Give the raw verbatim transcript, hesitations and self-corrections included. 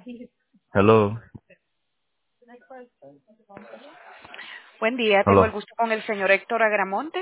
Hello. Buen día, tengo el Hello. gusto con el señor Héctor Agramonte.